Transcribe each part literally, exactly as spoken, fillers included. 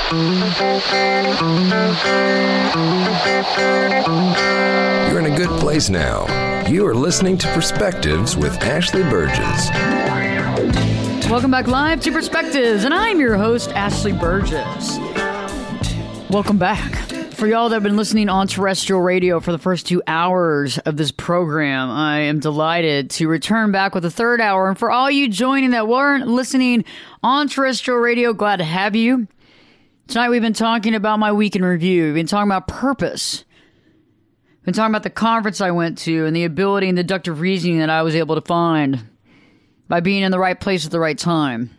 You're in a good place now. You are listening to Perspectives with Ashley Burgess. Welcome back live to Perspectives, and I'm your host, Ashley Burgess. Welcome back. For y'all that have been listening on terrestrial radio for the first two hours of this program, I am delighted to return back with the third hour. And for all you joining that weren't listening on terrestrial radio, glad to have you. Tonight we've been talking about my week in review. We've been talking about purpose. We've been talking about the conference I went to and the ability and deductive reasoning that I was able to find by being in the right place at the right time.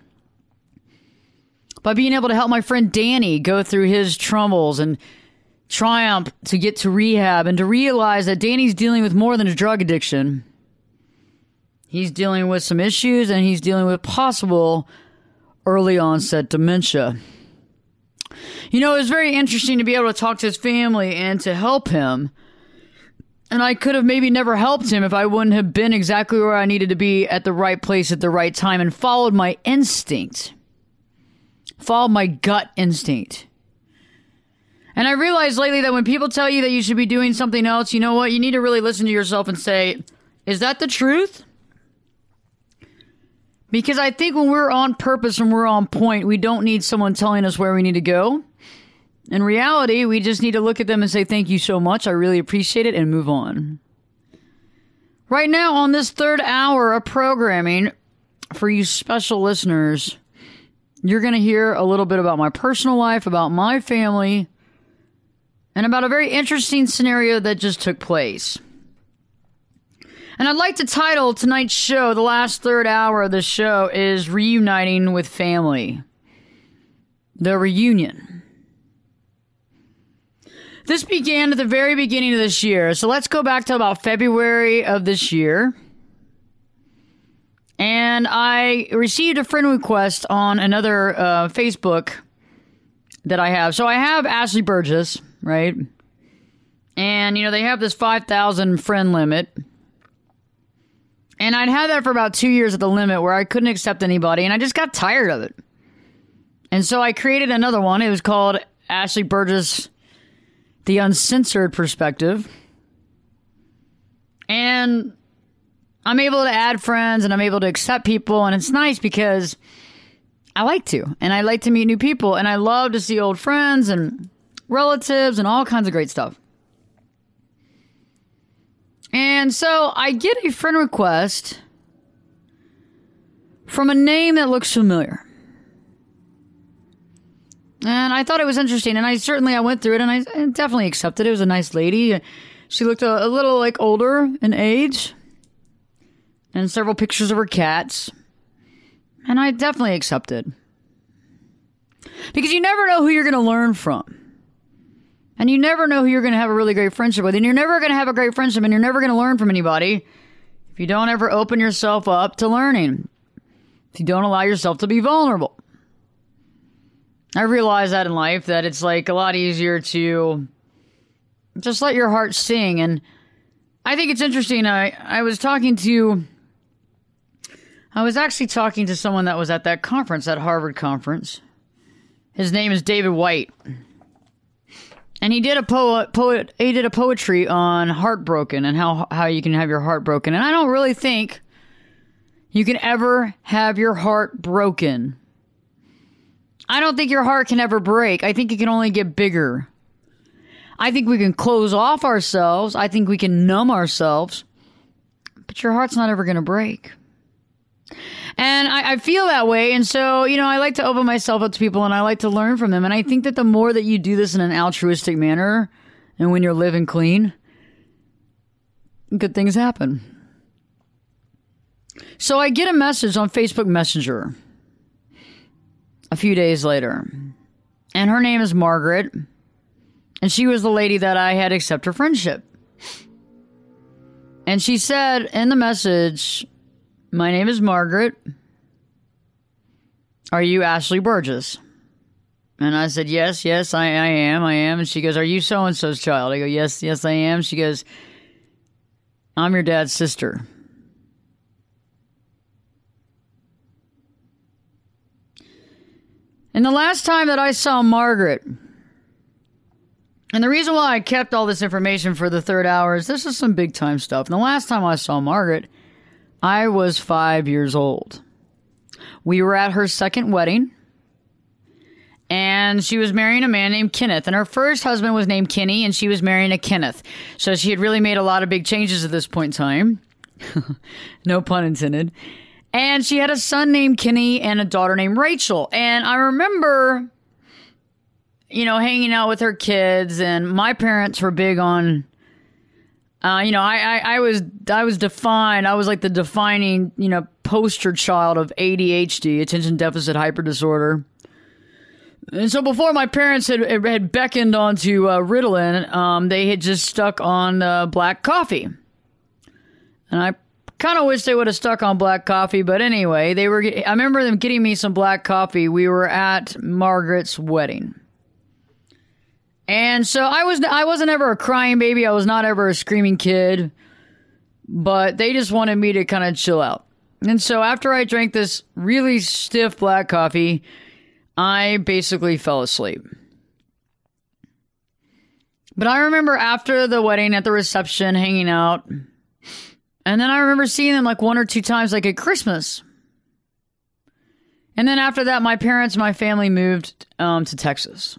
By being able to help my friend Danny go through his troubles and triumph to get to rehab and to realize that Danny's dealing with more than a drug addiction. He's dealing with some issues and he's dealing with possible early onset dementia. You know, it was very interesting to be able to talk to his family and to help him. And I could have maybe never helped him if I wouldn't have been exactly where I needed to be at the right place at the right time and followed my instinct. Followed my gut instinct. And I realized lately that when people tell you that you should be doing something else, you know what? You need to really listen to yourself and say, is that the truth? Because I think when we're on purpose and we're on point, we don't need someone telling us where we need to go. In reality, we just need to look at them and say, thank you so much. I really appreciate it, and move on. Right now, on this third hour of programming, for you special listeners, you're going to hear a little bit about my personal life, about my family, and about a very interesting scenario that just took place. And I'd like to title tonight's show, the last third hour of the show, is Reuniting with Family. The reunion. This began at the very beginning of this year. So let's go back to about February of this year. And I received a friend request on another uh, Facebook that I have. So I have Ashley Burgess, right? And, you know, they have this five thousand friend limit. And I'd had that for about two years at the limit where I couldn't accept anybody. And I just got tired of it. And so I created another one. It was called Ashley Burgess, The Uncensored Perspective. And I'm able to add friends and I'm able to accept people. And it's nice because I like to. And I like to meet new people. And I love to see old friends and relatives and all kinds of great stuff. And so I get a friend request from a name that looks familiar. And I thought it was interesting. And I certainly, I went through it and I definitely accepted it. It was a nice lady. She looked a, a little like older in age. And several pictures of her cats. And I definitely accepted. Because you never know who you're going to learn from. And you never know who you're going to have a really great friendship with. And you're never going to have a great friendship and you're never going to learn from anybody if you don't ever open yourself up to learning. If you don't allow yourself to be vulnerable. I realize that in life, that it's like a lot easier to just let your heart sing. And I think it's interesting. I, I was talking to, I was actually talking to someone that was at that conference, that Harvard conference. His name is David White. And he did a poet, poet, he did a poetry on heartbroken and how, how you can have your heart broken. And I don't really think you can ever have your heart broken. I don't think your heart can ever break. I think it can only get bigger. I think we can close off ourselves. I think we can numb ourselves. But your heart's not ever going to break. And I, I feel that way. And so, you know, I like to open myself up to people and I like to learn from them. And I think that the more that you do this in an altruistic manner and when you're living clean, good things happen. So I get a message on Facebook Messenger a few days later. And her name is Margaret. And she was the lady that I had accepted her friendship. And she said in the message, my name is Margaret. Are you Ashley Burgess? And I said, yes, yes, I, I am, I am. And she goes, are you so-and-so's child? I go, yes, yes, I am. She goes, I'm your dad's sister. And the last time that I saw Margaret, and the reason why I kept all this information for the third hour is this is some big time stuff. And the last time I saw Margaret, I was five years old. We were at her second wedding, and she was marrying a man named Kenneth. And her first husband was named Kenny, and she was marrying a Kenneth. So she had really made a lot of big changes at this point in time. No pun intended. And she had a son named Kenny and a daughter named Rachel. And I remember, you know, hanging out with her kids, and my parents were big on, uh, you know, I, I, I was, I was defined, I was like the defining, you know, poster child of A D H D, attention deficit hyper disorder. And so before my parents had, had beckoned onto uh, Ritalin, um, they had just stuck on uh, black coffee. And I kind of wish they would have stuck on black coffee, but anyway, they were. I remember them getting me some black coffee. We were at Margaret's wedding, and so I was. I wasn't ever a crying baby. I was not ever a screaming kid, but they just wanted me to kind of chill out. And so after I drank this really stiff black coffee, I basically fell asleep. But I remember after the wedding, at the reception, hanging out. And then I remember seeing them like one or two times, like at Christmas. And then after that, my parents and my family moved um, to Texas.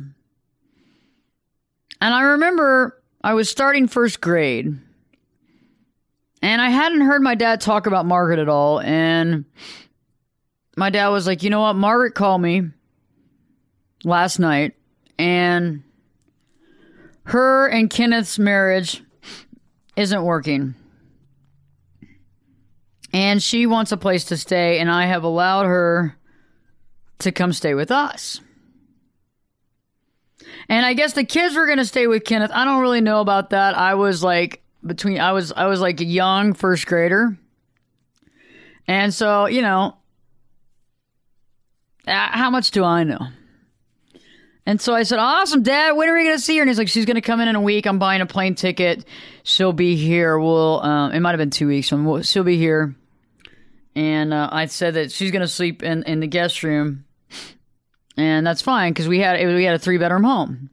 And I remember I was starting first grade. And I hadn't heard my dad talk about Margaret at all. And my dad was like, you know what? Margaret called me last night. And her and Kenneth's marriage isn't working. And she wants a place to stay, and I have allowed her to come stay with us. And I guess the kids were going to stay with Kenneth. I don't really know about that. I was like between I was I was like a young first grader. And so, you know, how much do I know? And so I said, awesome, Dad, when are we going to see her? And he's like, she's going to come in in a week. I'm buying a plane ticket. She'll be here. We'll, um, it might have been two weeks. So she'll be here. And uh, I said that she's going to sleep in, in the guest room. And that's fine, because we had, we had a three-bedroom home.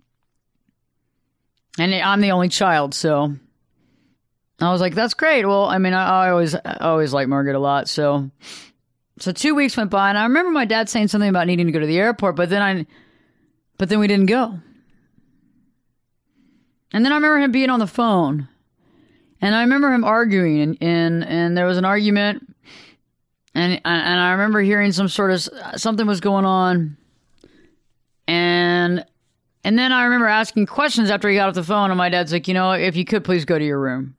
And I'm the only child, so I was like, that's great. Well, I mean, I, I always I always liked Margaret a lot, so... So two weeks went by, and I remember my dad saying something about needing to go to the airport, but then I... But then we didn't go. And then I remember him being on the phone. And I remember him arguing. And, and, and there was an argument. And, and I remember hearing some sort of... Something was going on. And... And then I remember asking questions after he got off the phone. And my dad's like, you know, if you could, please go to your room.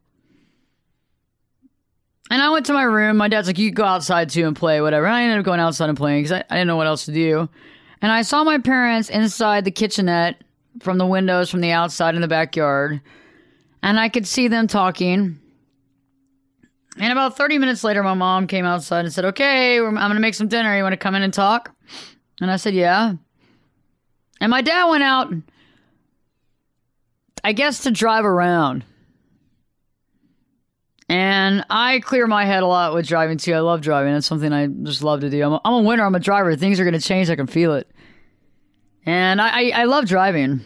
And I went to my room. My dad's like, you go outside too and play, whatever. And I ended up going outside and playing because I, I didn't know what else to do. And I saw my parents inside the kitchenette from the windows from the outside in the backyard. And I could see them talking. And about thirty minutes later, my mom came outside and said, okay, I'm going to make some dinner. You want to come in and talk? And I said, yeah. And my dad went out, I guess, to drive around. And I clear my head a lot with driving, too. I love driving. That's something I just love to do. I'm a, I'm a winner. I'm a driver. Things are going to change. I can feel it. And I, I, I love driving.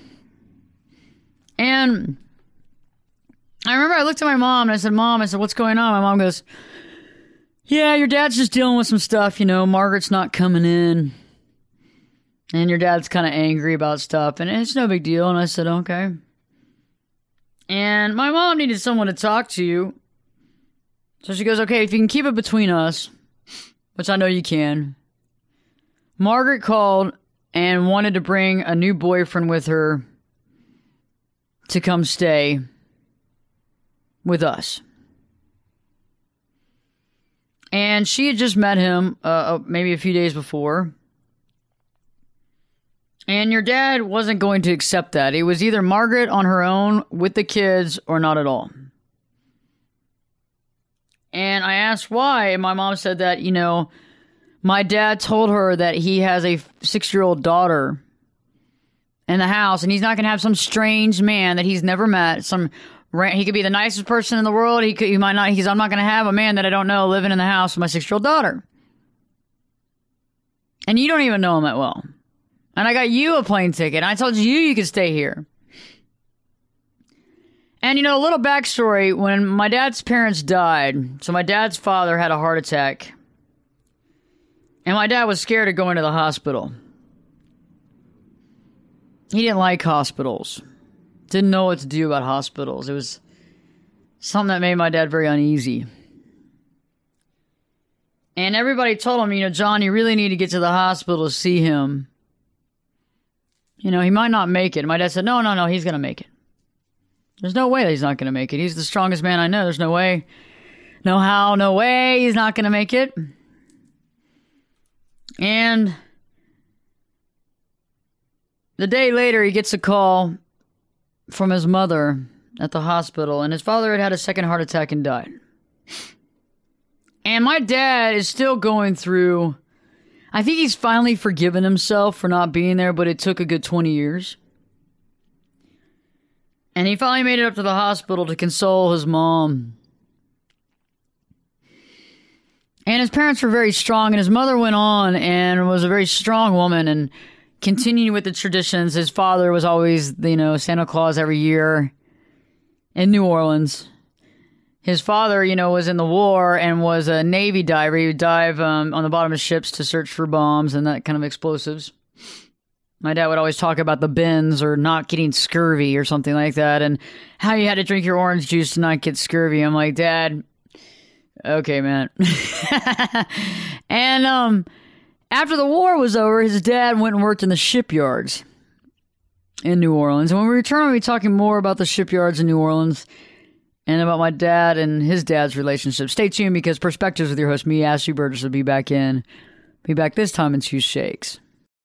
And I remember I looked at my mom and I said, Mom, I said, what's going on? My mom goes, yeah, your dad's just dealing with some stuff. You know, Margaret's not coming in. And your dad's kind of angry about stuff. And it's no big deal. And I said, okay. And my mom needed someone to talk to. So she goes, okay, if you can keep it between us, which I know you can. Margaret called and wanted to bring a new boyfriend with her to come stay with us. And she had just met him uh, maybe a few days before. And your dad wasn't going to accept that. It was either Margaret on her own with the kids or not at all. And I asked why, and my mom said that, you know, my dad told her that he has a six-year-old daughter in the house, and he's not going to have some strange man that he's never met. Some he could be the nicest person in the world. He could, he might not. He's I'm not going to have a man that I don't know living in the house with my six-year-old daughter. And you don't even know him that well. And I got you a plane ticket. And I told you you could stay here. And, you know, a little backstory. When my dad's parents died, so my dad's father had a heart attack. And my dad was scared of going to the hospital. He didn't like hospitals. Didn't know what to do about hospitals. It was something that made my dad very uneasy. And everybody told him, you know, John, you really need to get to the hospital to see him. You know, he might not make it. My dad said, no, no, no, he's going to make it. There's no way that he's not going to make it. He's the strongest man I know. There's no way. No how, no way he's not going to make it. And the day later, he gets a call from his mother at the hospital, and his father had had a second heart attack and died. And my dad is still going through, I think he's finally forgiven himself for not being there, but it took a good twenty years. And he finally made it up to the hospital to console his mom. And his parents were very strong, and his mother went on and was a very strong woman and continued with the traditions. His father was always, you know, Santa Claus every year in New Orleans. His father, you know, was in the war and was a Navy diver. He would dive um, on the bottom of ships to search for bombs and that kind of explosives. My dad would always talk about the bends or not getting scurvy or something like that, and how you had to drink your orange juice to not get scurvy. I'm like, Dad, okay, man. And um, after the war was over, his dad went and worked in the shipyards in New Orleans. And when we return, we'll be talking more about the shipyards in New Orleans and about my dad and his dad's relationship. Stay tuned, because Perspectives with your host, me, Ashley Burgess, will be back in. Be back this time in two shakes.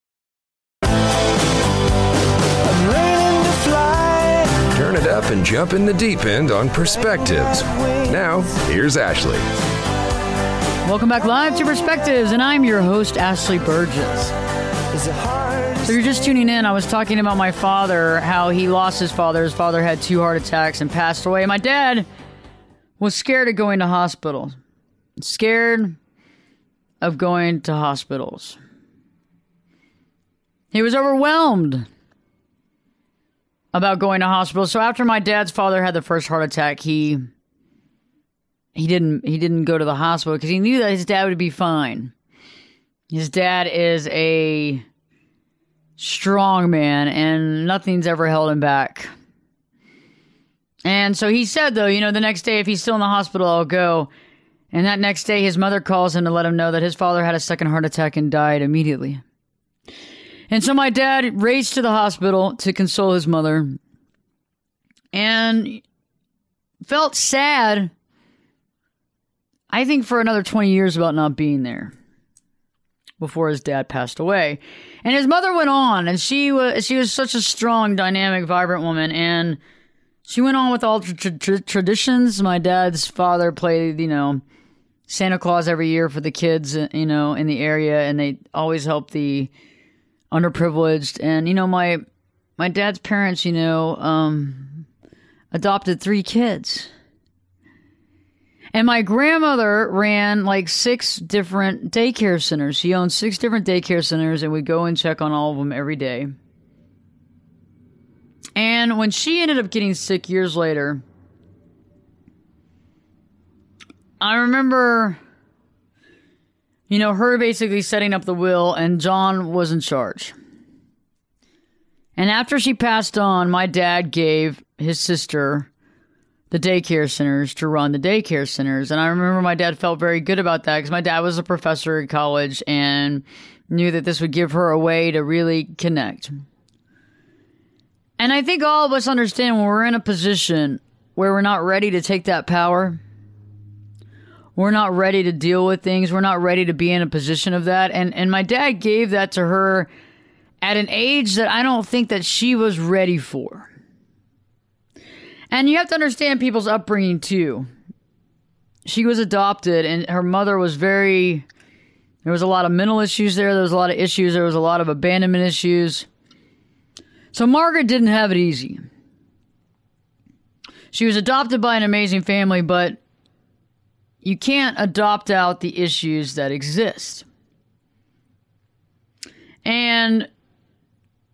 Turn it up and jump in the deep end on Perspectives. Now, here's Ashley. Welcome back live to Perspectives, and I'm your host, Ashley Burgess. So you're just tuning in. I was talking about my father, how he lost his father. His father had two heart attacks and passed away. My dad was scared of going to hospitals. Scared of going to hospitals. He was overwhelmed about going to hospital. So after my dad's father had the first heart attack, he he didn't he didn't go to the hospital because he knew that his dad would be fine. His dad is a strong man, and nothing's ever held him back. And so he said, though, you know, the next day, if he's still in the hospital, I'll go. And that next day, his mother calls him to let him know that his father had a second heart attack and died immediately. And so my dad raced to the hospital to console his mother and felt sad, I think, for another twenty years about not being there before his dad passed away. And his mother went on, and she was she was such a strong, dynamic, vibrant woman, and she went on with all the tra- tra- traditions. My dad's father played, you know, Santa Claus every year for the kids, you know, in the area, and they always helped the underprivileged. And, you know, my my dad's parents, you know, um, adopted three kids. And my grandmother ran like six different daycare centers. She owned six different daycare centers, and we'd go and check on all of them every day. And when she ended up getting sick years later, I remember, you know, her basically setting up the will, and John was in charge. And after she passed on, my dad gave his sister the daycare centers to run the daycare centers. And I remember my dad felt very good about that, because my dad was a professor at college and knew that this would give her a way to really connect. And I think all of us understand when we're in a position where we're not ready to take that power, we're not ready to deal with things, we're not ready to be in a position of that. And and my dad gave that to her at an age that I don't think that she was ready for. And you have to understand people's upbringing too. She was adopted, and her mother was very, there was a lot of mental issues there. There was a lot of issues. There was a lot of abandonment issues. So Margaret didn't have it easy. She was adopted by an amazing family, but you can't adopt out the issues that exist. And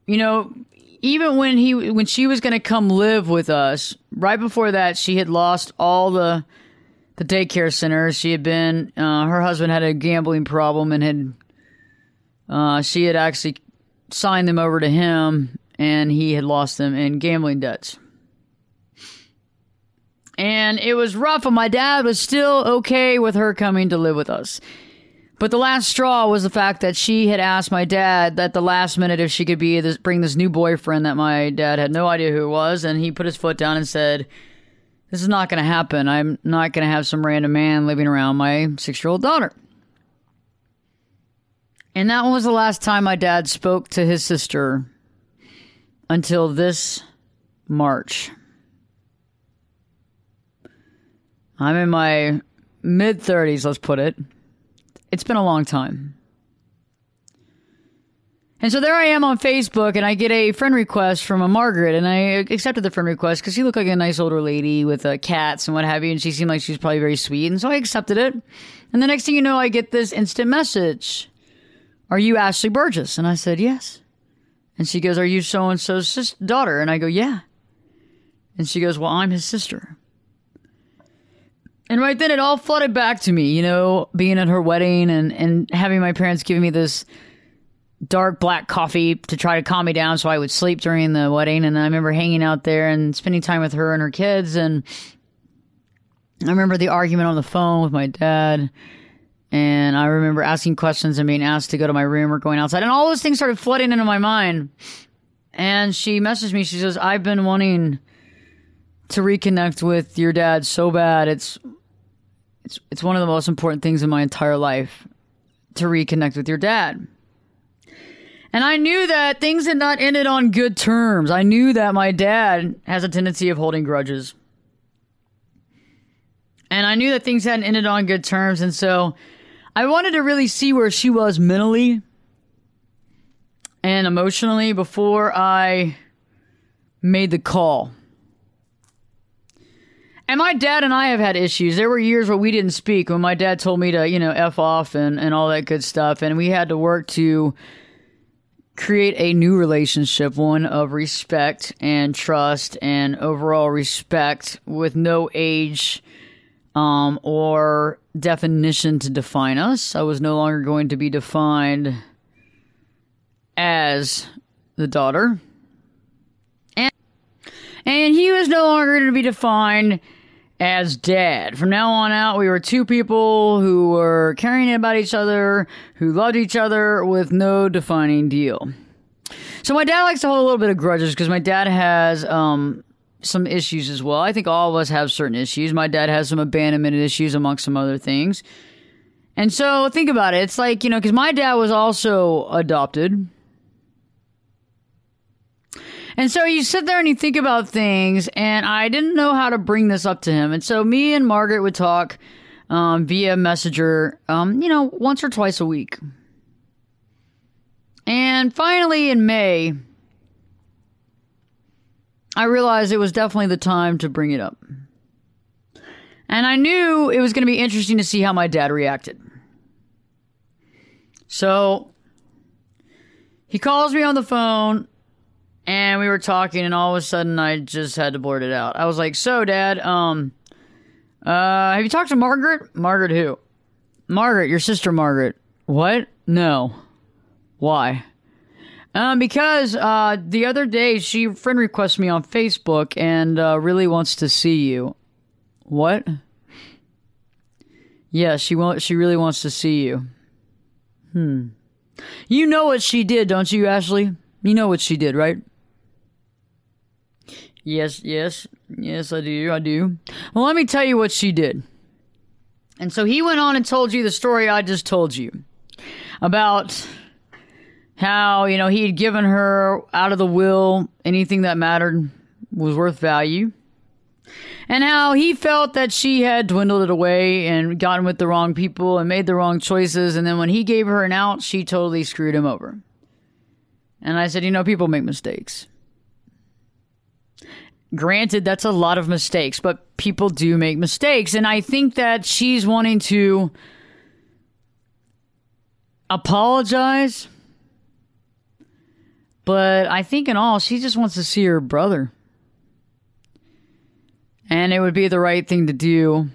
you know, even when he when she was going to come live with us, right before that, she had lost all the the daycare centers. She had been, uh, her husband had a gambling problem and had, uh, she had actually signed them over to him, and he had lost them in gambling debts. And it was rough, and my dad was still okay with her coming to live with us. But the last straw was the fact that she had asked my dad that the last minute if she could be this, bring this new boyfriend that my dad had no idea who it was, and he put his foot down and said, "This is not going to happen. I'm not going to have some random man living around my six-year-old daughter." And that was the last time my dad spoke to his sister until this March. I'm in my mid-thirties, let's put it. It's been a long time. And so there I am on Facebook, and I get a friend request from a Margaret, and I accepted the friend request because she looked like a nice older lady with uh, cats and what have you, and she seemed like she was probably very sweet, and so I accepted it. And the next thing you know, I get this instant message. "Are you Ashley Burgess?" And I said, "Yes." And she goes, "Are you so-and-so's sis- daughter?" And I go, "Yeah." And she goes, "Well, I'm his sister." And right then it all flooded back to me, you know, being at her wedding and, and having my parents give me this dark black coffee to try to calm me down so I would sleep during the wedding. And I remember hanging out there and spending time with her and her kids. And I remember the argument on the phone with my dad. And I remember asking questions and being asked to go to my room or going outside. And all those things started flooding into my mind. And she messaged me. She says, "I've been wanting to reconnect with your dad so bad. It's it's it's one of the most important things in my entire life to reconnect with your dad." And I knew that things had not ended on good terms. I knew that my dad has a tendency of holding grudges. And I knew that things hadn't ended on good terms. And so I wanted to really see where she was mentally and emotionally before I made the call. And my dad and I have had issues. There were years where we didn't speak, when my dad told me to, you know, F off and, and all that good stuff. And we had to work to create a new relationship, one of respect and trust and overall respect with no age um, or definition to define us. I was no longer going to be defined as the daughter. And, and he was no longer going to be defined as dad. From now on out, we were two people who were caring about each other, who loved each other with no defining deal. So my dad likes to hold a little bit of grudges because my dad has um, some issues as well. I think all of us have certain issues. My dad has some abandonment issues amongst some other things. And so think about it. It's like, you know, because my dad was also adopted. And so you sit there and you think about things, and I didn't know how to bring this up to him. And so me and Margaret would talk um, via Messenger, um, you know, once or twice a week. And finally in May, I realized it was definitely the time to bring it up. And I knew it was going to be interesting to see how my dad reacted. So he calls me on the phone. And we were talking, and all of a sudden, I just had to blurt it out. I was like, "So, Dad, um, uh, have you talked to Margaret?" "Margaret who?" "Margaret, your sister Margaret." "What?" "No." "Why?" Um, because, uh, the other day, she friend requested me on Facebook and, uh, really wants to see you." "What?" "Yeah, she wants, she really wants to see you." Hmm. You know what she did, don't you, Ashley? You know what she did, right? Yes, yes, yes, I do, I do. Well, let me tell you what she did. And so he went on and told you the story I just told you about how, you know, he had given her out of the will anything that mattered was worth value, and how he felt that she had dwindled it away and gotten with the wrong people and made the wrong choices, and then when he gave her an out, she totally screwed him over. And I said, you know, people make mistakes. Granted, that's a lot of mistakes, but people do make mistakes. And I think that she's wanting to apologize But I think in all, she just wants to see her brother. And it would be the right thing to do.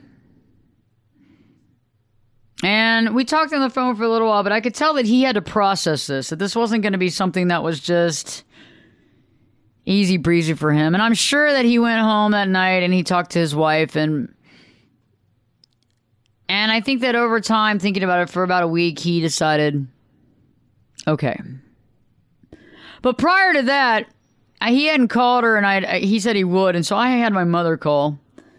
And we talked on the phone for a little while, but I could tell that he had to process this, that this wasn't going to be something that was just easy breezy for him. And I'm sure that he went home that night and he talked to his wife, and and I think that over time, thinking about it for about a week, he decided, okay. But prior to that, I, he hadn't called her, and I he said he would, and so I had my mother call.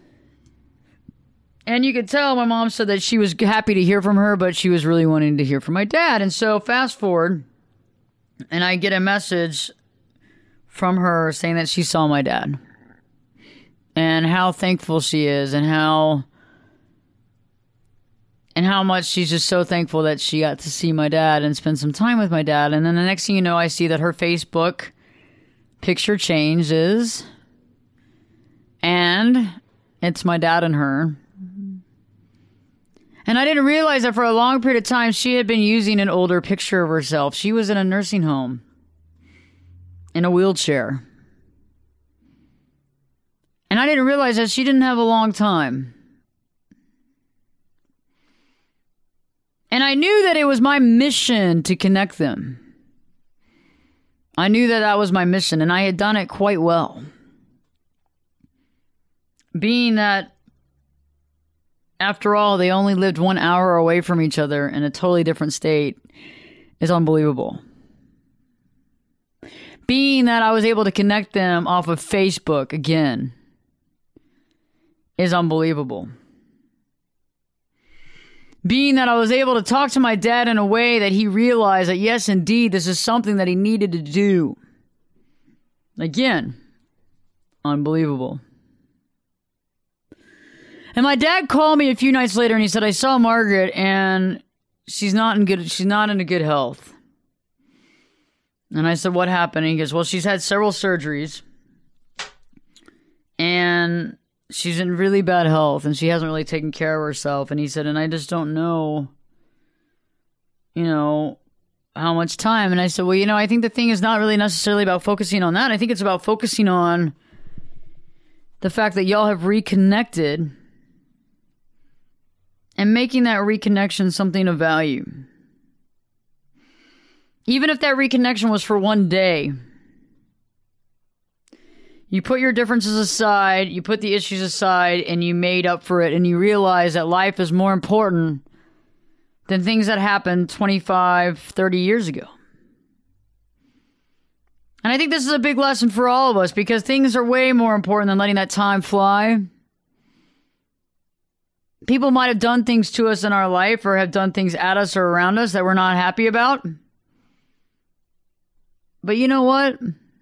And you could tell my mom said that she was happy to hear from her, but she was really wanting to hear from my dad. And so fast forward, and I get a message from her saying that she saw my dad. And how thankful she is, and how and how much she's just so thankful that she got to see my dad and spend some time with my dad. And then the next thing you know, I see that her Facebook picture changes, and it's my dad and her. And I didn't realize that for a long period of time, she had been using an older picture of herself. She was in a nursing home, in a wheelchair. And I didn't realize that she didn't have a long time. And I knew that it was my mission to connect them. I knew that that was my mission, and I had done it quite well. Being that, after all, they only lived one hour away from each other in a totally different state is unbelievable. Being that I was able to connect them off of Facebook again is unbelievable. Being that I was able to talk to my dad in a way that he realized that, yes, indeed, this is something that he needed to do. Again, unbelievable. And my dad called me a few nights later and he said, I saw Margaret and she's not in good, she's not in a good health. And I said, what happened? And he goes, well, she's had several surgeries and she's in really bad health and she hasn't really taken care of herself. And he said, and I just don't know, you know, how much time. And I said, well, you know, I think the thing is not really necessarily about focusing on that. I think it's about focusing on the fact that y'all have reconnected and making that reconnection something of value. Even if that reconnection was for one day. You put your differences aside, you put the issues aside, and you made up for it, and you realize that life is more important than things that happened twenty-five, thirty years ago. And I think this is a big lesson for all of us, because things are way more important than letting that time fly. People might have done things to us in our life or have done things at us or around us that we're not happy about. But you know what?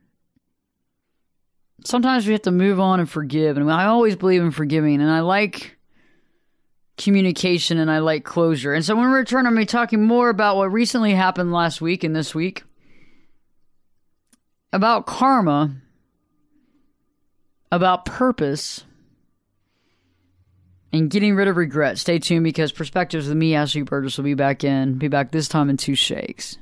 Sometimes we have to move on and forgive. And I always believe in forgiving. And I like communication and I like closure. And so when we return, I'm going to be talking more about what recently happened last week and this week. About karma. About purpose. And getting rid of regret. Stay tuned, because Perspectives with me, Ashley Burgess, will be back in. Be back this time in two shakes.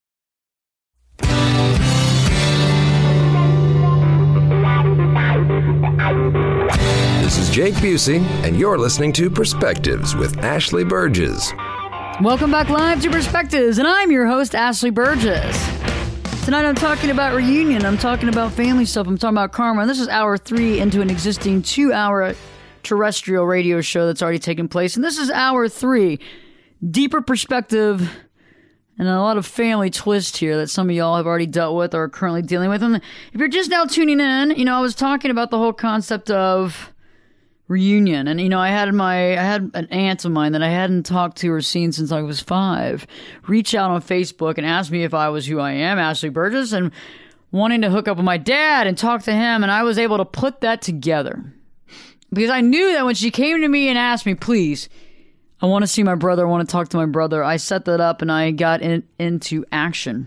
This is Jake Busey, and you're listening to Perspectives with Ashley Burgess. Welcome back live to Perspectives, and I'm your host, Ashley Burgess. Tonight I'm talking about reunion, I'm talking about family stuff, I'm talking about karma, and this is hour three into an existing two-hour terrestrial radio show that's already taken place. And this is hour three. Deeper perspective and a lot of family twist here that some of y'all have already dealt with or are currently dealing with. And if you're just now tuning in, you know, I was talking about the whole concept of reunion. And, you know, I had my, I had an aunt of mine that I hadn't talked to or seen since I was five reach out on Facebook and ask me if I was who I am, Ashley Burgess, and wanting to hook up with my dad and talk to him. And I was able to put that together. Because I knew that when she came to me and asked me, please, I want to see my brother, I want to talk to my brother, I set that up and I got in, into action.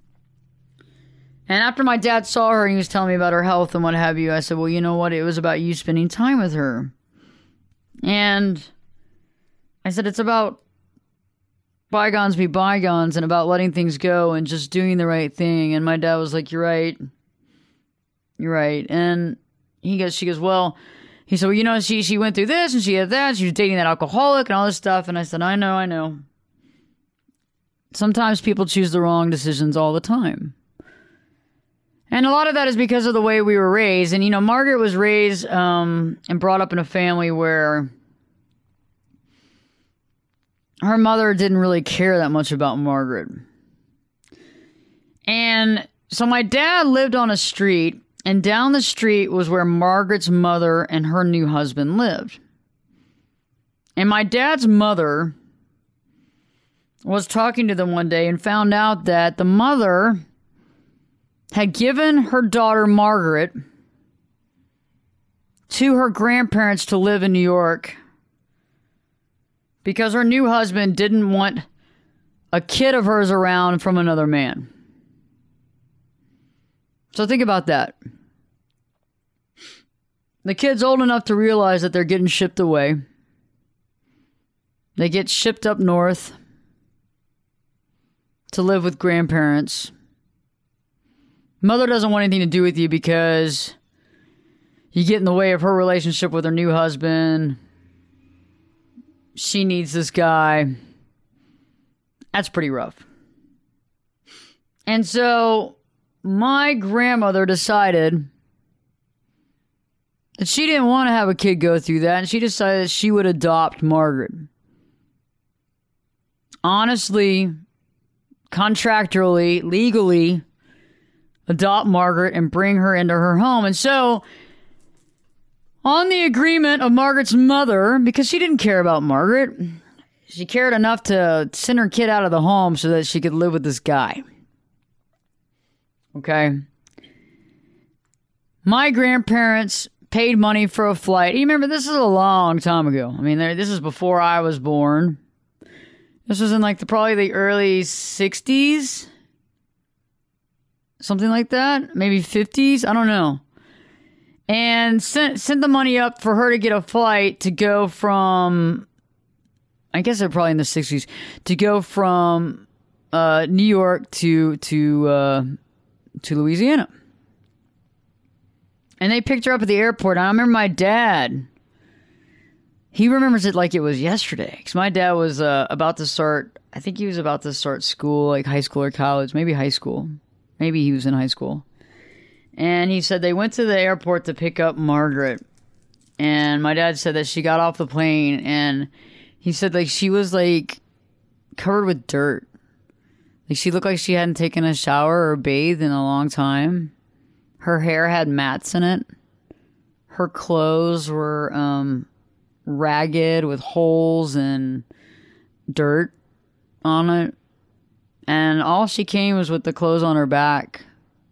And after my dad saw her and he was telling me about her health and what have you, I said, well, you know what? It was about you spending time with her. And I said, it's about bygones be bygones and about letting things go and just doing the right thing. And my dad was like, you're right. You're right. And he goes, she goes, well, he said, well, you know, she, she went through this and she had that. She was dating that alcoholic and all this stuff. And I said, I know, I know. Sometimes people choose the wrong decisions all the time. And a lot of that is because of the way we were raised. And, you know, Margaret was raised um, and brought up in a family where her mother didn't really care that much about Margaret. And so my dad lived on a street, and down the street was where Margaret's mother and her new husband lived. And my dad's mother was talking to them one day and found out that the mother had given her daughter Margaret to her grandparents to live in New York because her new husband didn't want a kid of hers around from another man. So think about that. The kid's old enough to realize that they're getting shipped away. They get shipped up north to live with grandparents. Mother doesn't want anything to do with you because you get in the way of her relationship with her new husband. She needs this guy. That's pretty rough. And so my grandmother decided that she didn't want to have a kid go through that, and she decided that she would adopt Margaret. Honestly, contractually, legally, adopt Margaret and bring her into her home. And so, on the agreement of Margaret's mother, because she didn't care about Margaret, she cared enough to send her kid out of the home so that she could live with this guy. Okay? My grandparents paid money for a flight. You remember, this is a long time ago. I mean, this is before I was born. This was in like the probably the early sixties. Something like that. Maybe fifties. I don't know. And sent sent the money up for her to get a flight to go from, I guess they're probably in the sixties, to go from uh, New York to to uh, to Louisiana. And they picked her up at the airport. And I remember my dad. He remembers it like it was yesterday. Because my dad was uh, about to start, I think he was about to start school, like high school or college, maybe high school. Maybe he was in high school. And he said they went to the airport to pick up Margaret. And my dad said that she got off the plane. And he said like she was like covered with dirt. Like she looked like she hadn't taken a shower or bathed in a long time. Her hair had mats in it. Her clothes were um, ragged with holes and dirt on it. And all she came was with the clothes on her back.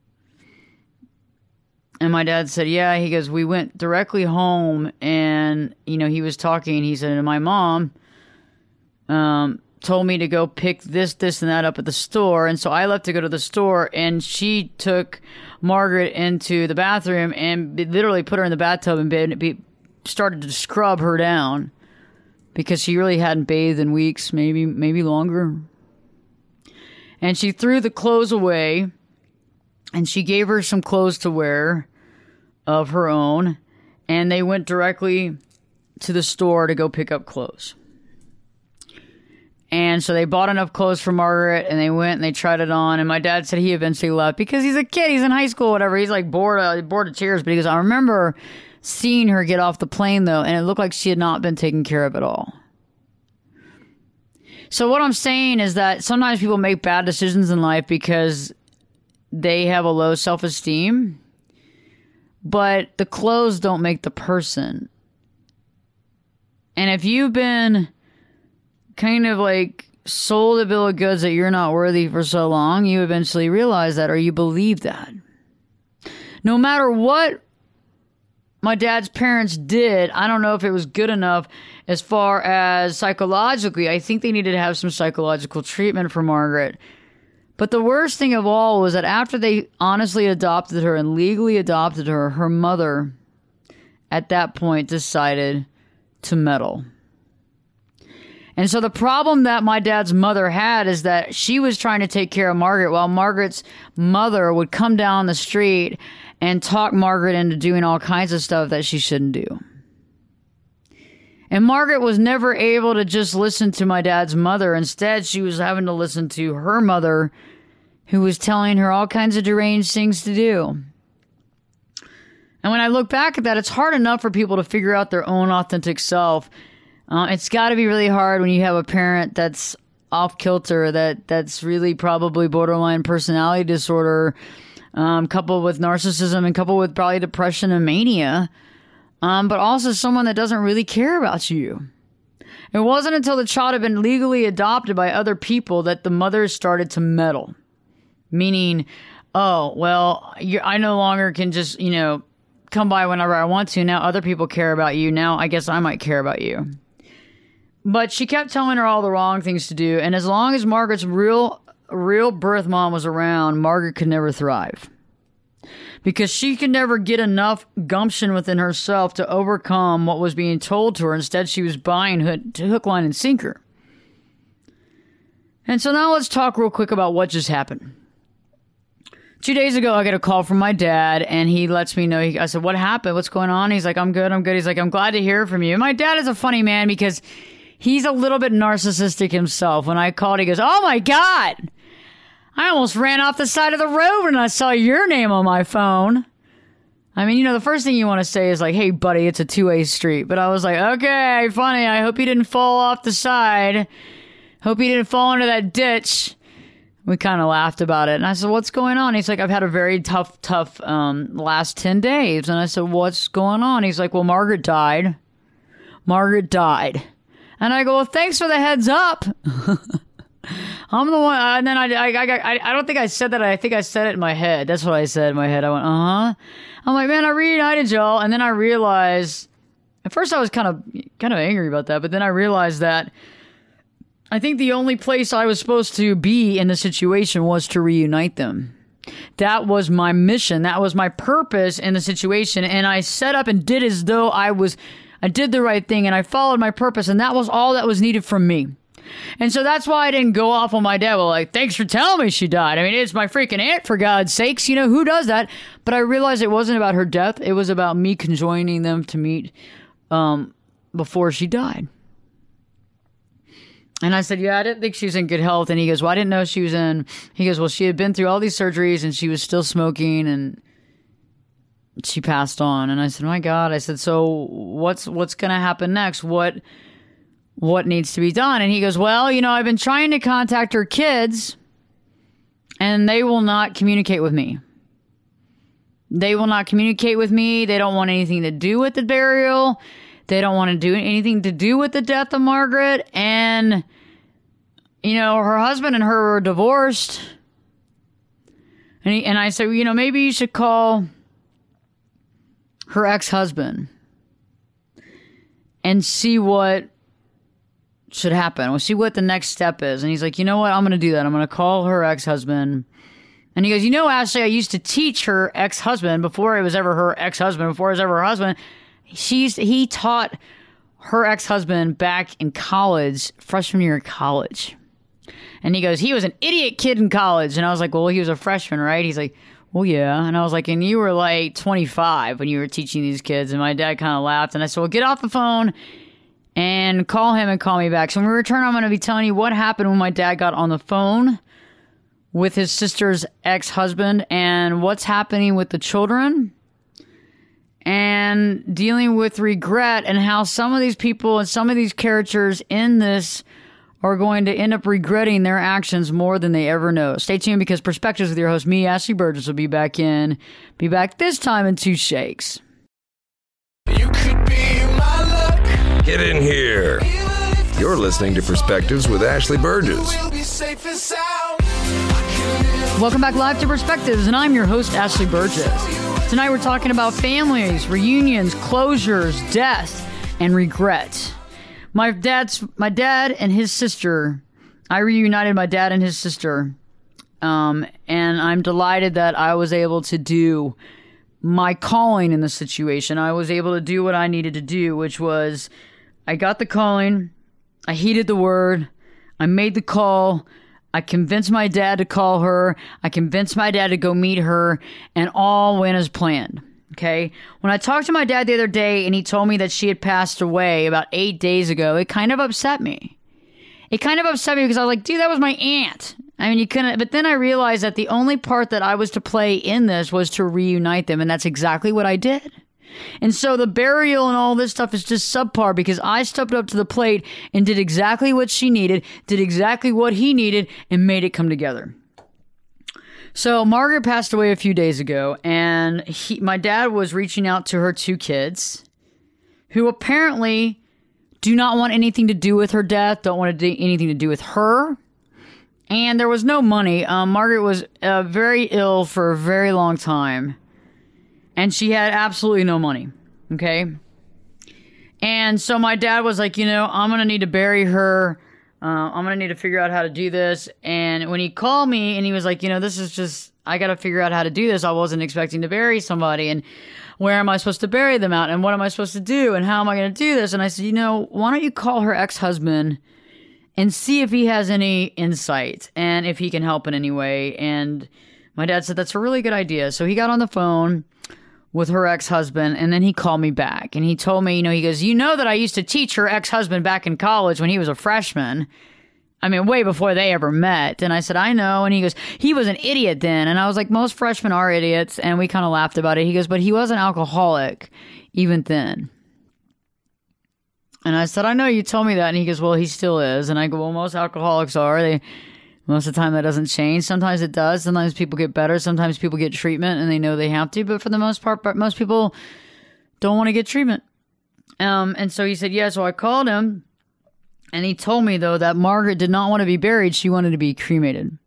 And my dad said, yeah, he goes, we went directly home and, you know, he was talking. He said, and my mom um, told me to go pick this, this, and that up at the store. And so I left to go to the store and she took Margaret into the bathroom and literally put her in the bathtub and be, started to scrub her down because she really hadn't bathed in weeks, maybe, maybe longer. And she threw the clothes away, and she gave her some clothes to wear of her own, and they went directly to the store to go pick up clothes. And so they bought enough clothes for Margaret, and they went and they tried it on, and my dad said he eventually left because he's a kid, he's in high school, whatever, he's like bored of, bored of tears, but he goes, I remember seeing her get off the plane, though, and it looked like she had not been taken care of at all. So what I'm saying is that sometimes people make bad decisions in life because they have a low self-esteem, but the clothes don't make the person. And if you've been kind of like sold a bill of goods that you're not worthy for so long, you eventually realize that, or you believe that. No matter what my dad's parents did, I don't know if it was good enough as far as psychologically. I think they needed to have some psychological treatment for Margaret. But the worst thing of all was that after they honestly adopted her and legally adopted her, her mother at that point decided to meddle. And so the problem that my dad's mother had is that she was trying to take care of Margaret while Margaret's mother would come down the street and talk Margaret into doing all kinds of stuff that she shouldn't do. And Margaret was never able to just listen to my dad's mother. Instead, she was having to listen to her mother, who was telling her all kinds of deranged things to do. And when I look back at that, it's hard enough for people to figure out their own authentic self. Uh, it's got to be really hard when you have a parent that's off kilter, that that's really probably borderline personality disorder, um, coupled with narcissism and coupled with probably depression and mania, um, but also someone that doesn't really care about you. It wasn't until the child had been legally adopted by other people that the mother started to meddle. Meaning, oh, well, you're, I no longer can just, you know, come by whenever I want to. Now other people care about you. Now I guess I might care about you. But she kept telling her all the wrong things to do. And as long as Margaret's real, real birth mom was around, Margaret could never thrive. Because she could never get enough gumption within herself to overcome what was being told to her. Instead, she was buying hook, hook line, and sinker. And so now let's talk real quick about what just happened. Two days ago, I get a call from my dad, and he lets me know. He, I said, what happened? What's going on? He's like, I'm good, I'm good. He's like, I'm glad to hear from you. And my dad is a funny man because he's a little bit narcissistic himself. When I called, he goes, oh my God, I almost ran off the side of the road when I saw your name on my phone. I mean, you know, the first thing you want to say is like, hey, buddy, it's a two-way street. But I was like, okay, funny. I hope you didn't fall off the side. Hope you didn't fall into that ditch. We kind of laughed about it. And I said, what's going on? He's like, I've had a very tough, tough um, last ten days. And I said, what's going on? He's like, well, Margaret died. Margaret died. And I go, well, thanks for the heads up. I'm the one. And then I, I, I, I don't think I said that. I think I said it in my head. That's what I said in my head. I went, uh-huh. I'm like, man, I reunited y'all. And then I realized, at first I was kind of, kind of angry about that. But then I realized that I think the only place I was supposed to be in the situation was to reunite them. That was my mission. That was my purpose in the situation. And I set up and did as though I was, I did the right thing and I followed my purpose. And that was all that was needed from me. And so that's why I didn't go off on my dad. Well, like, thanks for telling me she died. I mean, it's my freaking aunt, for God's sakes. You know, who does that? But I realized it wasn't about her death. It was about me conjoining them to meet um, before she died. And I said, yeah, I didn't think she was in good health. And he goes, well, I didn't know she was in. He goes, well, she had been through all these surgeries and she was still smoking and she passed on. And I said, my God. I said, so what's what's going to happen next? What what needs to be done? And he goes, well, you know, I've been trying to contact her kids and they will not communicate with me. They will not communicate with me. They don't want anything to do with the burial. They don't want to do anything to do with the death of Margaret. And, you know, her husband and her were divorced. And, he, and I said, well, you know, maybe you should call her ex-husband and see what should happen. We'll see what the next step is. And he's like, you know what? I'm going to do that. I'm going to call her ex-husband. And he goes, you know, Ashley, I used to teach her ex-husband before it was ever her ex-husband, before it was ever her husband. She's he taught her ex-husband back in college, freshman year of college. And he goes, he was an idiot kid in college. And I was like, well, he was a freshman, right? He's like, well, yeah. And I was like, and you were like twenty-five when you were teaching these kids. And my dad kind of laughed. And I said, well, get off the phone and call him and call me back. So when we return, I'm going to be telling you what happened when my dad got on the phone with his sister's ex-husband and what's happening with the children. And dealing with regret and how some of these people and some of these characters in this are going to end up regretting their actions more than they ever know. Stay tuned because Perspectives with your host, me, Ashley Burgess, will be back in. Be back this time in two shakes. You could be my luck. Get in here. You're listening to Perspectives with Ashley Burgess. Welcome back live to Perspectives, and I'm your host, Ashley Burgess. Tonight we're talking about families, reunions, closures, death, and regret. My dad's my dad and his sister, I reunited my dad and his sister, um, and I'm delighted that I was able to do my calling in the situation. I was able to do what I needed to do, which was I got the calling, I heeded the word. I made the call. I convinced my dad to call her. I convinced my dad to go meet her, and all went as planned. Okay. When I talked to my dad the other day and he told me that she had passed away about eight days ago, it kind of upset me. It kind of upset me because I was like, dude, that was my aunt. I mean, you couldn't, but then I realized that the only part that I was to play in this was to reunite them. And that's exactly what I did. And so the burial and all this stuff is just subpar because I stepped up to the plate and did exactly what she needed, did exactly what he needed, and made it come together. So Margaret passed away a few days ago, and he, my dad was reaching out to her two kids, who apparently do not want anything to do with her death, don't want to do anything to do with her. And there was no money. Um, Margaret was uh, very ill for a very long time. And she had absolutely no money. Okay? And so my dad was like, you know, I'm going to need to bury her. Uh, I'm going to need to figure out how to do this. And when he called me and he was like, you know, this is just, I got to figure out how to do this. I wasn't expecting to bury somebody. And where am I supposed to bury them out? And what am I supposed to do? And how am I going to do this? And I said, you know, why don't you call her ex-husband and see if he has any insight and if he can help in any way. And my dad said, that's a really good idea. So he got on the phone with her ex-husband, and then he called me back. And he told me, you know, he goes, you know that I used to teach her ex-husband back in college when he was a freshman. I mean, way before they ever met. And I said, I know. And he goes, he was an idiot then. And I was like, most freshmen are idiots. And we kind of laughed about it. He goes, but he was an alcoholic even then. And I said, I know, you told me that. And he goes, well, he still is. And I go, well, most alcoholics are. They Most of the time that doesn't change. Sometimes it does. Sometimes people get better. Sometimes people get treatment and they know they have to. But for the most part, most people don't want to get treatment. Um, and so he said, yeah. So I called him and he told me, though, that Margaret did not want to be buried. She wanted to be cremated.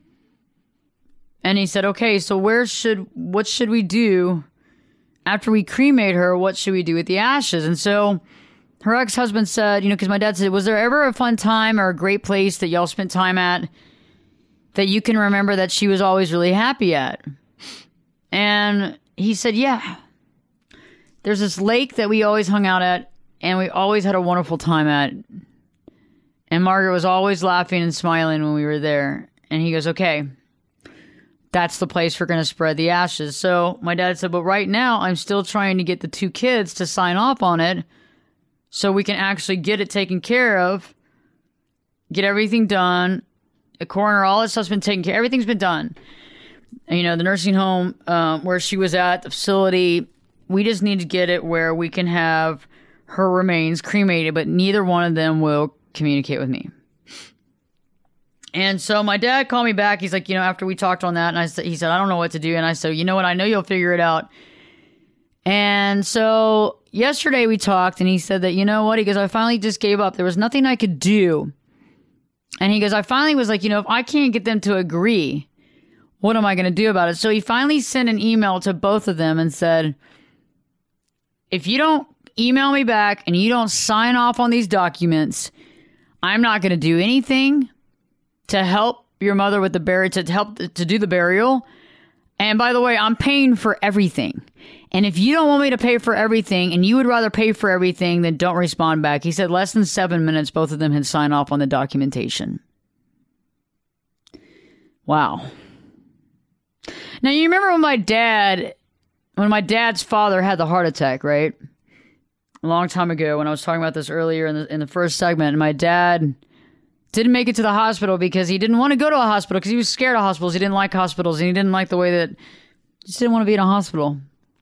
And he said, okay, so where should, what should we do after we cremate her? What should we do with the ashes? And so her ex-husband said, you know, because my dad said, was there ever a fun time or a great place that y'all spent time at that you can remember that she was always really happy at? And he said, yeah. There's this lake that we always hung out at and we always had a wonderful time at. And Margaret was always laughing and smiling when we were there. And he goes, okay, that's the place we're going to spread the ashes. So my dad said, but right now I'm still trying to get the two kids to sign off on it so we can actually get it taken care of, get everything done. The coroner, all that stuff's been taken care of. Everything's been done. And, you know, the nursing home um, where she was at, the facility, we just need to get it where we can have her remains cremated, but neither one of them will communicate with me. And so my dad called me back. He's like, you know, after we talked on that, and I said, he said, I don't know what to do. And I said, you know what? I know you'll figure it out. And so yesterday we talked and he said that, you know what? He goes, I finally just gave up. There was nothing I could do. And he goes, I finally was like, you know, if I can't get them to agree, what am I going to do about it? So he finally sent an email to both of them and said, if you don't email me back and you don't sign off on these documents, I'm not going to do anything to help your mother with the burial, to help to do the burial. And by the way, I'm paying for everything. And if you don't want me to pay for everything and you would rather pay for everything, then don't respond back. He said less than seven minutes, both of them had signed off on the documentation. Wow. Now, you remember when my dad, when my dad's father had the heart attack, right? A long time ago, when I was talking about this earlier in the, in the first segment, and my dad didn't make it to the hospital because he didn't want to go to a hospital because he was scared of hospitals. He didn't like hospitals, and he didn't like the way that, just didn't want to be in a hospital.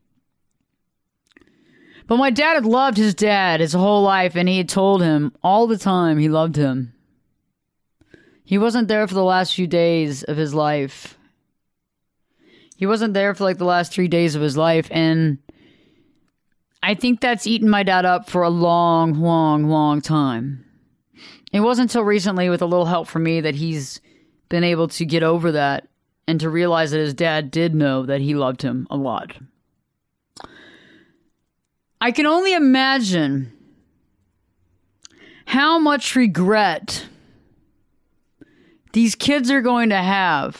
But my dad had loved his dad his whole life, and he had told him all the time he loved him. He wasn't there for the last few days of his life. He wasn't there for like the last three days of his life, and I think that's eaten my dad up for a long, long, long time. It wasn't until recently, with a little help from me, that he's been able to get over that and to realize that his dad did know that he loved him a lot. I can only imagine how much regret these kids are going to have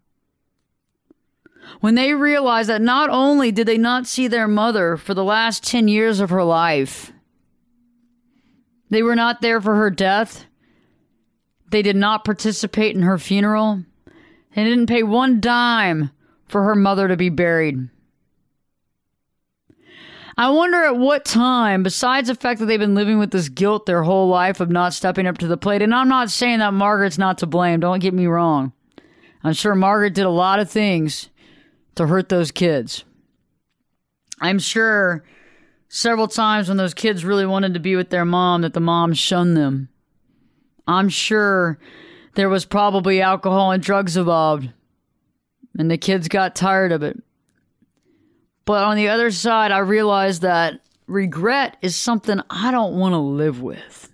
when they realize that not only did they not see their mother for the last ten years of her life, They were not there for her death. They did not participate in her funeral. They didn't pay one dime for her mother to be buried. I wonder at what time, besides the fact that they've been living with this guilt their whole life of not stepping up to the plate, and I'm not saying that Margaret's not to blame, don't get me wrong. I'm sure Margaret did a lot of things to hurt those kids. I'm sure several times when those kids really wanted to be with their mom that the mom shunned them. I'm sure there was probably alcohol and drugs involved, and the kids got tired of it. But on the other side, I realized that regret is something I don't want to live with.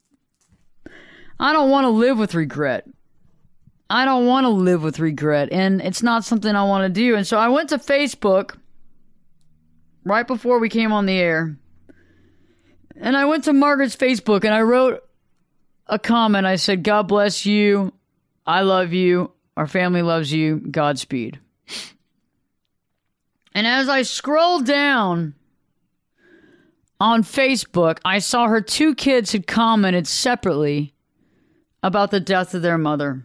I don't want to live with regret. I don't want to live with regret, and it's not something I want to do. And so I went to Facebook right before we came on the air, and I went to Margaret's Facebook, and I wrote a comment. I said, God bless you. I love you. Our family loves you. Godspeed. And as I scrolled down on Facebook, I saw her two kids had commented separately about the death of their mother.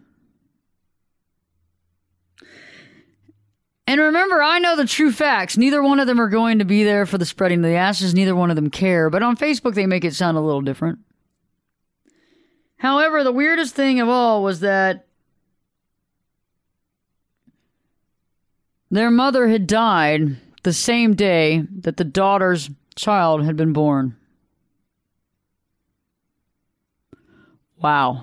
And remember, I know the true facts. Neither one of them are going to be there for the spreading of the ashes. Neither one of them care. But on Facebook, they make it sound a little different. However, the weirdest thing of all was that their mother had died the same day that the daughter's child had been born. Wow.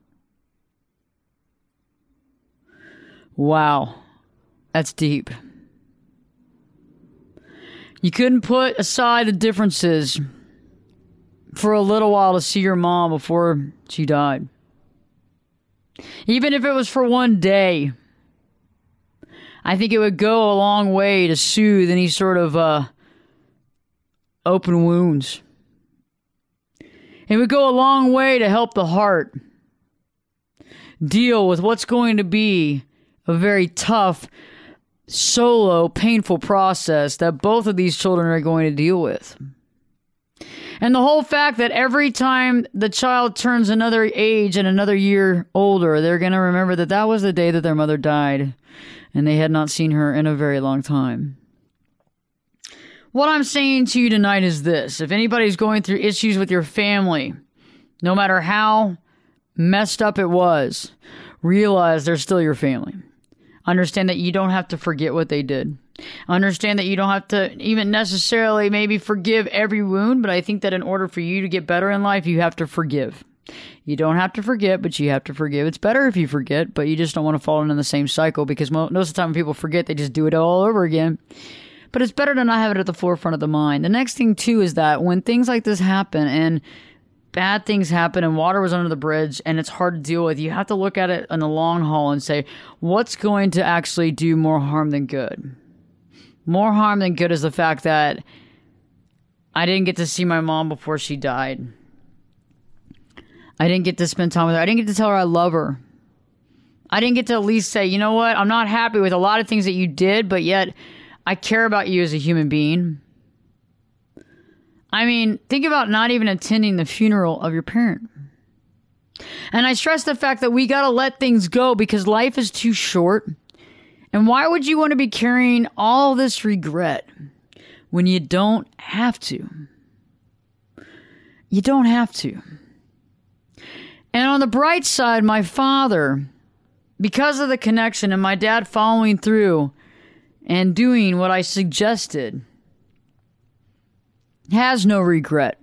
Wow. That's deep. You couldn't put aside the differences for a little while to see your mom before she died. Even if it was for one day, I think it would go a long way to soothe any sort of uh, open wounds. It would go a long way to help the heart deal with what's going to be a very tough, solo, painful process that both of these children are going to deal with. And the whole fact that every time the child turns another age and another year older, they're going to remember that that was the day that their mother died, and they had not seen her in a very long time. What I'm saying to you tonight is this. If anybody's going through issues with your family, no matter how messed up it was, realize they're still your family. Understand that you don't have to forget what they did. Understand that you don't have to even necessarily maybe forgive every wound, but I think that in order for you to get better in life, you have to forgive. You don't have to forget, but you have to forgive. It's better if you forget, but you just don't want to fall into the same cycle, because most of the time when people forget, they just do it all over again. But it's better to not have it at the forefront of the mind. The next thing, too, is that when things like this happen and bad things happen and water was under the bridge and it's hard to deal with, you have to look at it in the long haul and say, what's going to actually do more harm than good? More harm than good is the fact that I didn't get to see my mom before she died. I didn't get to spend time with her. I didn't get to tell her I love her. I didn't get to at least say, you know what, I'm not happy with a lot of things that you did, but yet I care about you as a human being. I mean, think about not even attending the funeral of your parent. And I stress the fact that we got to let things go because life is too short. And why would you want to be carrying all this regret when you don't have to? You don't have to. And on the bright side, my father, because of the connection and my dad following through and doing what I suggested, has no regret.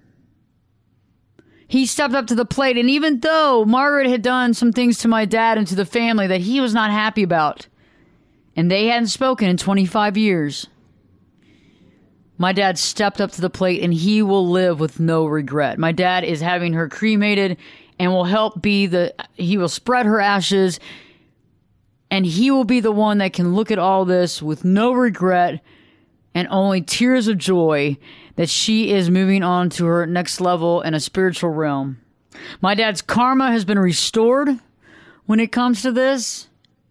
He stepped up to the plate, and even though Margaret had done some things to my dad and to the family that he was not happy about, and they hadn't spoken in twenty-five years, my dad stepped up to the plate, and he will live with no regret. My dad is having her cremated and will help be the, he will spread her ashes, and he will be the one that can look at all this with no regret and only tears of joy that she is moving on to her next level in a spiritual realm. My dad's karma has been restored when it comes to this.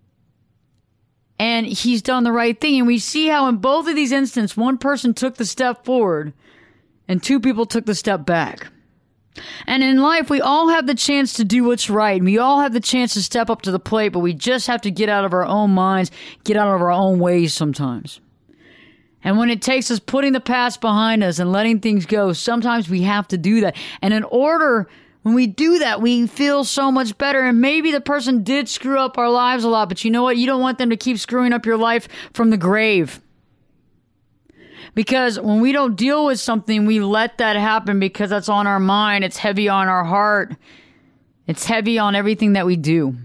And he's done the right thing. And we see how in both of these instances, one person took the step forward and two people took the step back. And in life, we all have the chance to do what's right. And we all have the chance to step up to the plate, but we just have to get out of our own minds, get out of our own ways sometimes. And when it takes us putting the past behind us and letting things go, sometimes we have to do that. And in order, when we do that, we feel so much better. And maybe the person did screw up our lives a lot, but you know what? You don't want them to keep screwing up your life from the grave. Because when we don't deal with something, we let that happen because that's on our mind. It's heavy on our heart. It's heavy on everything that we do.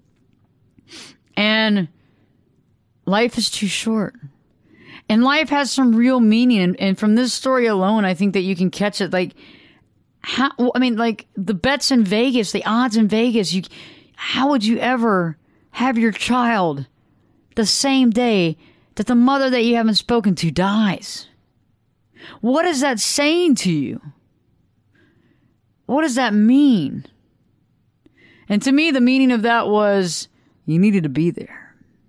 And life is too short. And life has some real meaning. And, and from this story alone, I think that you can catch it. Like, how, I mean, like the bets in Vegas, the odds in Vegas, you, how would you ever have your child the same day that the mother that you haven't spoken to dies? What is that saying to you? What does that mean? And to me, the meaning of that was you needed to be there.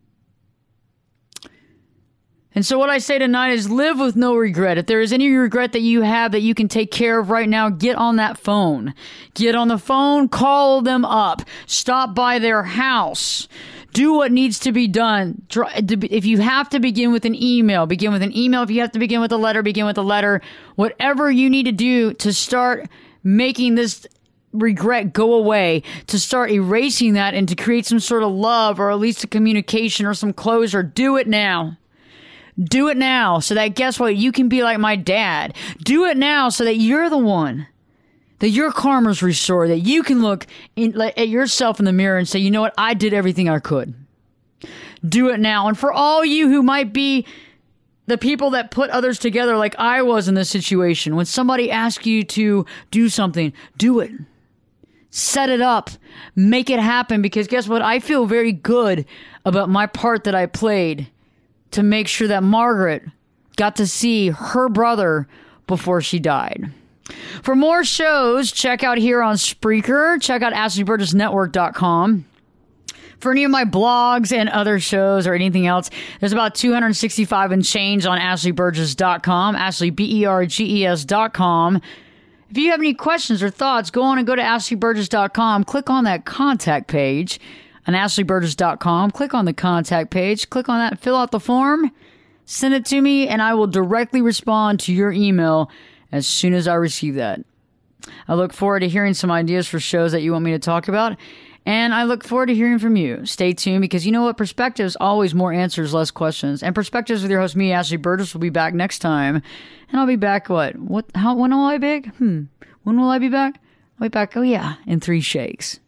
And so what I say tonight is live with no regret. If there is any regret that you have that you can take care of right now, get on that phone. Get on the phone, call them up, stop by their house. Do what needs to be done. If you have to begin with an email, begin with an email. If you have to begin with a letter, begin with a letter. Whatever you need to do to start making this regret go away, to start erasing that and to create some sort of love or at least a communication or some closure, do it now. Do it now so that, guess what, you can be like my dad. Do it now so that you're the one, that your karma's restored, that you can look in, at yourself in the mirror and say, you know what, I did everything I could. Do it now. And for all you who might be the people that put others together like I was in this situation, when somebody asks you to do something, do it. Set it up. Make it happen. Because guess what, I feel very good about my part that I played to make sure that Margaret got to see her brother before she died. For more shows, check out here on Spreaker. Check out Ashley Burgess Network dot com. For any of my blogs and other shows or anything else, there's about two hundred sixty-five and change on Ashley Burgess dot com, Ashley, B E R G E S dot com. If you have any questions or thoughts, go on and go to Ashley Burgess dot com. Click on that contact page on Ashley Burgess dot com. Click on the contact page. Click on that, fill out the form, send it to me, and I will directly respond to your email as soon as I receive that. I look forward to hearing some ideas for shows that you want me to talk about, and I look forward to hearing from you. Stay tuned, because you know what? Perspectives, always more answers, less questions. And Perspectives with your host, me, Ashley Burgess, will be back next time. And I'll be back, what? What? How? When will I be back? Hmm. When will I be back? I'll be back, oh yeah, in three shakes.